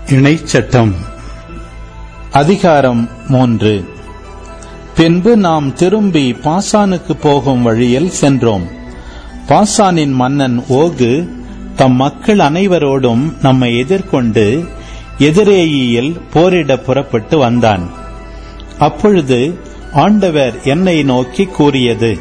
இணைச்சட்டம் அதிகாரம் 3. பின்பு நாம் திரும்பி பாசானுக்கு போகும் வழியில் சென்றோம். பாசானின் மன்னன் ஓகு தம் மக்கள் அனைவரோடும் நம்மை எதிர்கொண்டு எதிரேயியில் போரிட புறப்பட்டு வந்தான். அப்பொழுது ஆண்டவர் என்னை நோக்கி கூறியது,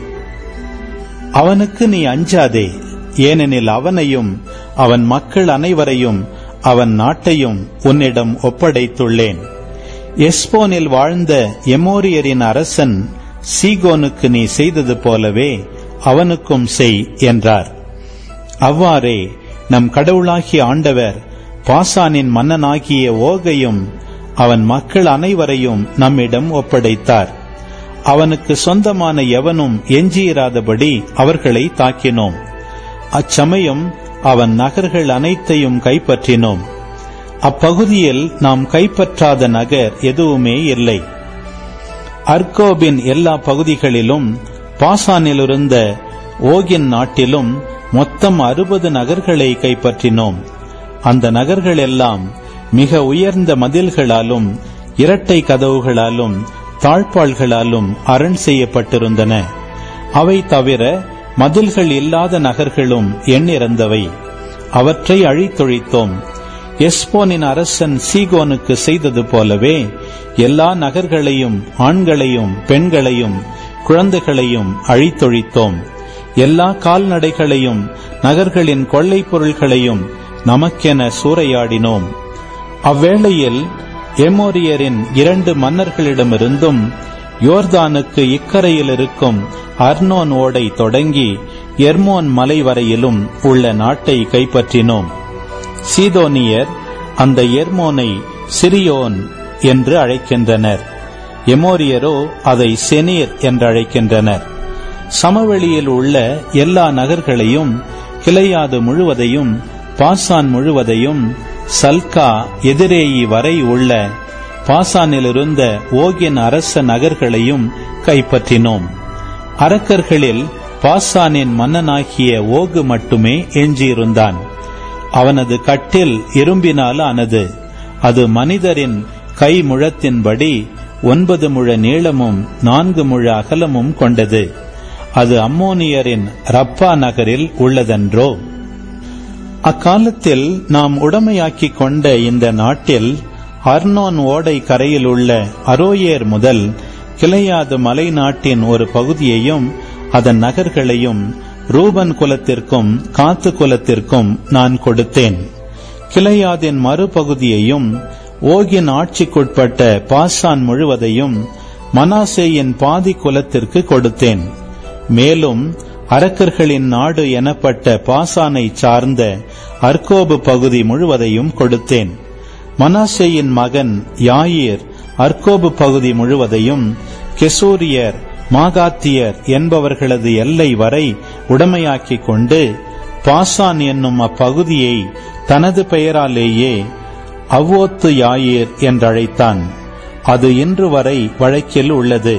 அவனுக்கு நீ அஞ்சாதே, ஏனெனில் அவனையும் அவன் மக்கள் அனைவரையும் அவன் நாட்டையும் உன்னிடம் ஒப்படைத்துள்ளேன். எஸ்போனில் வாழ்ந்த எமோரியரின் அரசன் சீகோனுக்கு நீ செய்தது போலவே அவனுக்கும் செய் என்றார். அவ்வாறே நம் கடவுளாகிய ஆண்டவர் பாசானின் மன்னனாகிய ஓகையும் அவன் மக்கள் அனைவரையும் நம்மிடம் ஒப்படைத்தார். அவனுக்கு சொந்தமான எவனும் எஞ்சியிராதபடி அவர்களை தாக்கினோம். அச்சமயம் அவன் நகர்கள் அனைத்தையும் கைப்பற்றினோம். அப்பகுதியில் நாம் கைப்பற்றாத நகர் எதுவுமே இல்லை. அர்கோபின் எல்லா பகுதிகளிலும் பாசானிலிருந்த ஓகின் நாட்டிலும் மொத்தம் 60 நகர்களை கைப்பற்றினோம். அந்த நகர்கள் எல்லாம் மிக உயர்ந்த மதில்களாலும் இரட்டை கதவுகளாலும் தாழ்பாள்களாலும் அரண் செய்யப்பட்டிருந்தன. அவை தவிர மதில்கள் இல்லாத நகர்களும் எண்ணிறந்தவை. அவற்றை அழித்தொழித்தோம். எஸ்போனின் அரசன் சீகோனுக்கு செய்தது போலவே எல்லா நகர்களையும் ஆண்களையும் பெண்களையும் குழந்தைகளையும் அழித்தொழித்தோம். எல்லா கால்நடைகளையும் நகர்களின் கொள்ளை பொருள்களையும் நமக்கென சூறையாடினோம். அவ்வேளையில் எமோரியரின் 2 மன்னர்களிடமிருந்தும் யோர்தானுக்கு இக்கரையில் இருக்கும் அர்னோன் ஓடை தொடங்கி எர்மோன் மலை வரையிலும் உள்ள நாட்டை கைப்பற்றினோம். சீதோனியர் அந்த எர்மோனை சிரியோன் என்று அழைக்கின்றனர். எமோரியரோ அதை செனீர் என்று அழைக்கின்றனர். சமவெளியில் உள்ள எல்லா நகர்களையும், கிளையாது முழுவதையும், பாசான் முழுவதையும், சல்கா எதிரேயி வரை உள்ள பாசானிலிருந்த ஓகின் அரச நகர்களையும் கைப்பற்றினோம். அரக்கர்களில் பாசானின் மன்னனாகிய ஓகு மட்டுமே எஞ்சியிருந்தான். அவனது கட்டில் இரும்பினால் ஆனது. அது மனிதரின் கை முழத்தின்படி 9 முழ நீளமும் 4 முழ அகலமும் கொண்டது. அது அம்மோனியரின் ரப்பா நகரில் உள்ளதென்றோ. அக்காலத்தில் நாம் உடைமையாக்கிக் கொண்ட இந்த நாட்டில் அர்னோன் ஓடை கரையில் உள்ள அரோயேர் முதல் கிளையாது மலை நாட்டின் ஒரு பகுதியையும் அதன் நகர்களையும் ரூபன் குலத்திற்கும் காத்து குலத்திற்கும் நான் கொடுத்தேன். கிளையாதின் மறுபகுதியையும் ஓகின் ஆட்சிக்குட்பட்ட பாசான் முழுவதையும் மனாசேயின் பாதி குலத்திற்கு கொடுத்தேன். மேலும் அரக்கர்களின் நாடு எனப்பட்ட பாசானை சார்ந்த அர்கோபு பகுதி முழுவதையும் கொடுத்தேன். மனாசேயின் மகன் யாயிர் அர்கோபு பகுதி முழுவதையும், கெசூரியர் மாகாத்தியர் என்பவர்களது எல்லை வரை உடைமையாக்கிக் கொண்டு பாசான் என்னும் அப்பகுதியை தனது பெயராலேயே அவ்வோத்து யாயிர் என்றழைத்தான். அது இன்று வரை வழக்கில் உள்ளது.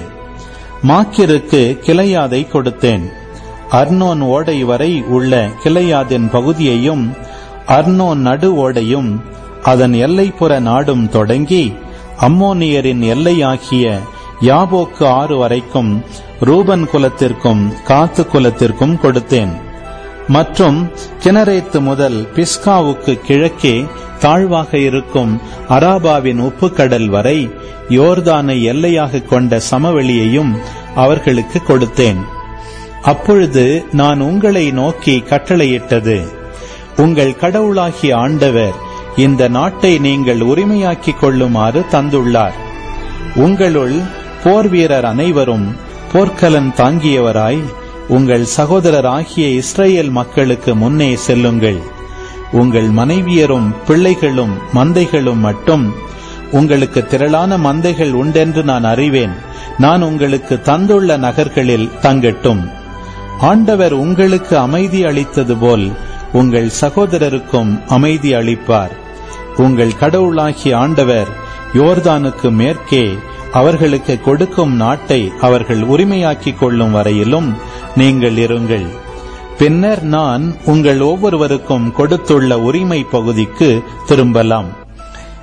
மாக்கிற்கு கிளையாதை கொடுத்தேன். அர்னோன் ஓடை வரை உள்ள கிளையாதின் பகுதியையும் அர்னோன் நடு ஓடையும் அதன் எல்லைப்புற நாடும் தொடங்கி அம்மோனியரின் எல்லையாகிய யாபோக்கு ஆறு வரைக்கும் ரூபன் குலத்திற்கும் காத்து குலத்திற்கும் கொடுத்தேன். மற்றும் கினரேத்து முதல் பிஸ்காவுக்கு கிழக்கே தாழ்வாக இருக்கும் அராபாவின் உப்புக்கடல் வரை யோர்தானை எல்லையாக கொண்ட சமவெளியையும் அவர்களுக்கு கொடுத்தேன். அப்பொழுது நான் உங்களை நோக்கி கட்டளையிட்டது, உங்கள் கடவுளாகிய ஆண்டவர் இந்த நாட்டை நீங்கள் உரிமையாக்கிக் கொள்ளுமாறு தந்துள்ளார். உங்களுள் போர் வீரர் அனைவரும் போர்க்கலன் தாங்கியவராய் உங்கள் சகோதரராகிய இஸ்ரேல் மக்களுக்கு முன்னே செல்லுங்கள். உங்கள் மனைவியரும் பிள்ளைகளும் மந்தைகளும் மட்டும், உங்களுக்கு திரளான மந்தைகள் உண்டென்று நான் அறிவேன், நான் உங்களுக்கு தந்துள்ள நகர்களில் தங்கட்டும். ஆண்டவர் உங்களுக்கு அமைதி அளித்தது போல் உங்கள் சகோதரருக்கும் அமைதி அளிப்பார். உங்கள் கடவுளாகிய ஆண்டவர் யோர்தானுக்கு மேற்கே அவர்களுக்கு கொடுக்கும் நாட்டை அவர்கள் உரிமையாக்கிக் கொள்ளும் வரையிலும் நீங்கள் இருங்கள். பின்னர் நான் உங்கள் ஒவ்வொருவருக்கும் கொடுத்துள்ள உரிமை பகுதிக்கு திரும்பலாம்.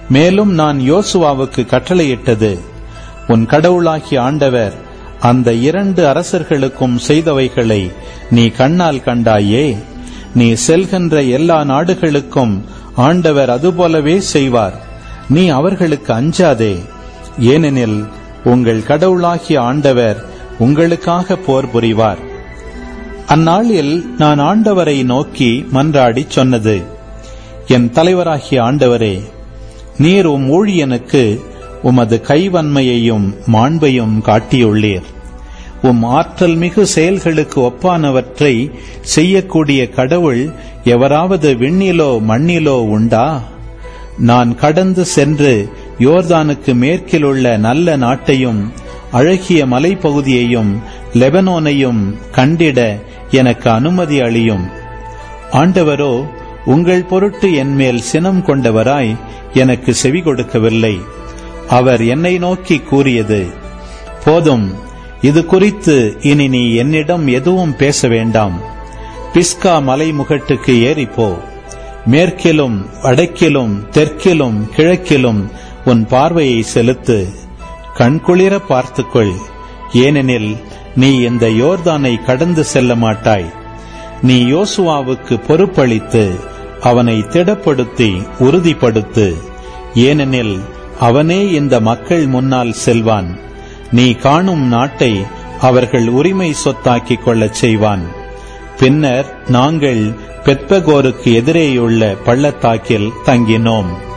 மேலும் நான் யோசுவாவுக்கு கட்டளையிட்டது, உன் கடவுளாகிய ஆண்டவர் அந்த 2 அரசர்களுக்கும் செய்தவைகளை நீ கண்ணால் கண்டாயே. நீ செல்கின்ற எல்லா நாடுகளுக்கும் ஆண்டவர் அதுபோலவே செய்வார். நீ அவர்களுக்கு அஞ்சாதே, ஏனெனில் உங்கள் கடவுளாகிய ஆண்டவர் உங்களுக்காக போர் புரிவார். அந்நாளில் நான் ஆண்டவரை நோக்கி மன்றாடி சொன்னது, என் தலைவராகிய ஆண்டவரே, நீர் உம் ஊழியனுக்கு உமது கைவன்மையையும் மாண்பையும் காட்டியுள்ளீர். உம் ஆற்றல் மிகு செயல்களுக்கு ஒப்பானவற்றை செய்யக்கூடிய கடவுள் எவராவது விண்ணிலோ மண்ணிலோ உண்டா? நான் கடந்து சென்று யோர்தானுக்கு மேற்கில் உள்ள நல்ல நாட்டையும் அழகிய மலைப்பகுதியையும் லெபனோனையும் கண்டிட எனக்கு அனுமதி அளியும். ஆண்டவரோ உங்கள் பொருட்டு என்மேல் சினம் கொண்டவராய் எனக்கு செவி கொடுக்கவில்லை. அவர் என்னை நோக்கி கூறியது, போதும், இது குறித்து இனி நீ என்னிடம் எதுவும் பேச வேண்டாம். பிஸ்கா மலைமுகட்டுக்கு ஏறிப்போ. மேற்கிலும் வடக்கிலும் தெற்கிலும் கிழக்கிலும் உன் பார்வையை செலுத்து. கண்குளிர பார்த்துக்கொள், ஏனெனில் நீ இந்த யோர்தானை கடந்து செல்ல மாட்டாய். நீ யோசுவாவுக்கு பொறுப்பளித்து அவனை திடப்படுத்தி உறுதிப்படுத்து, ஏனெனில் அவனே இந்த மக்கள் முன்னால் செல்வான். நீ காணும் நாட்டை அவர்கள் உரிமை சொத்தாக்கிக் கொள்ளச் செய்வான். பின்னர் நாங்கள் பெத்பகோருக்கு எதிரேயுள்ள பள்ளத்தாக்கில் தங்கினோம்.